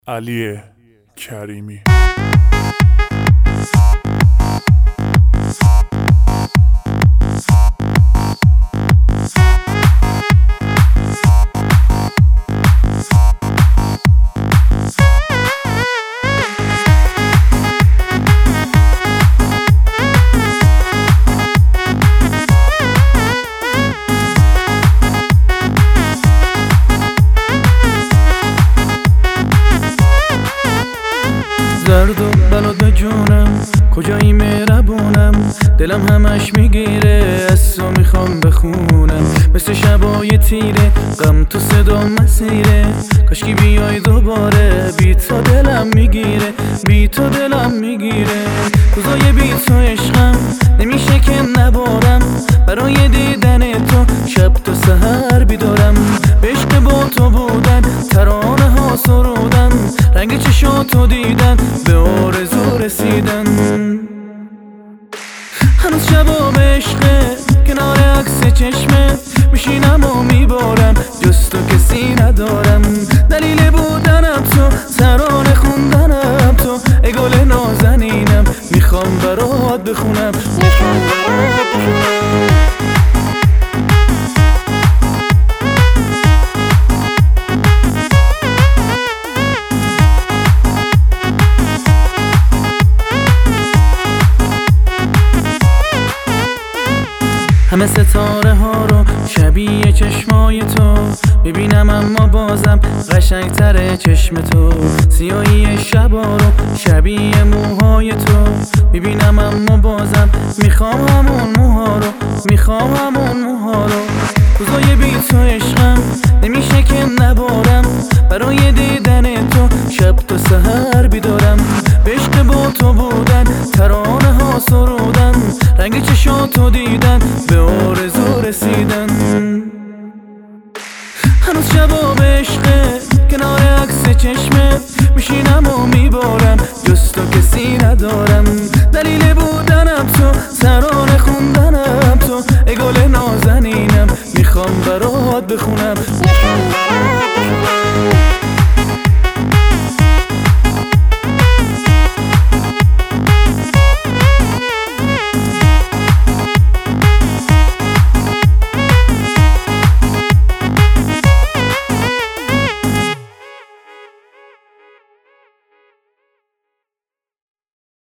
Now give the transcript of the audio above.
علی کریمی. زرد و بلاد به جونم، کجایی مهربونم، دلم همش میگیره از تو میخوام بخونم. مثل شبای تیره غم تو صدا مسیره، کاشکی بیای دوباره، بی تو دلم میگیره، بی تو دلم میگیره. روزای بی تو عشقم نمیشه که نبارم، برای دیدن تو شب تا سحر بیدارم. به عشق با تو بودن، ترانه ها سرودن، رنگ چشاتو دیدن، به آرزو رسیدن. هنوز شبا به عشقه، کنار عکس چشمه میشینم و میبارم، جز تو کسی ندارم. دلیل بودنم تو، ترانه خوندنم تو، ای گل نازنینم میخوام برات بخونم. همه ستاره ها رو شبیه چشمای تو ببینم، اما بازم قشنگتره چشم تو. سیاهی شبا رو شبیه موهای تو ببینم، اما بازم میخوام همون موها رو، میخوام همون موها رو. روزای بی تو عشقم نمیشه که نبارم، برای دیدن تو شب تا سحر بیدارم. به عشق با تو بودن، ترانه ها سرودن، رنگ چشاتو دیدن، به آرزو رسیدن. هنوز شبا به عشقه، کنار عکس چشمه میشینم و میبارم، جز تو کسی ندارم. دلیل